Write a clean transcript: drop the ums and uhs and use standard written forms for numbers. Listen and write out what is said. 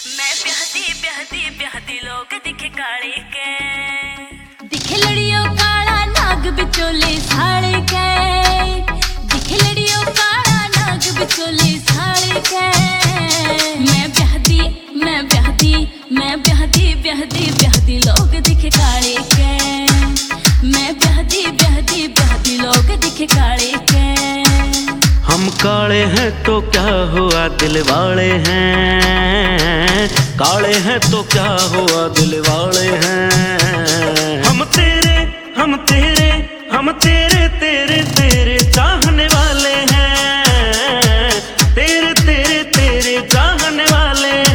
मैं ब्याहती ब्याहती ब्याहती लोग दिखे काले के, दिखे लड़ियों काला नाग बिचोले साले के, दिखे लड़ियों काला नाग बिचोले साले के। मैं ब्याहती मैं ब्याहती मैं ब्याहती ब्याहती ब्याहती लोग दिखे काले के, मैं ब्याहती ब्याहती ब्याहती लोग दिखे काले के। हम काले हैं तो क्या हुआ दिल वाले हैं, काले हैं तो क्या हुआ दिल वाले हैं। हम तेरे हम तेरे हम तेरे तेरे तेरे चाहने वाले हैं, तेरे तेरे तेरे चाहने वाले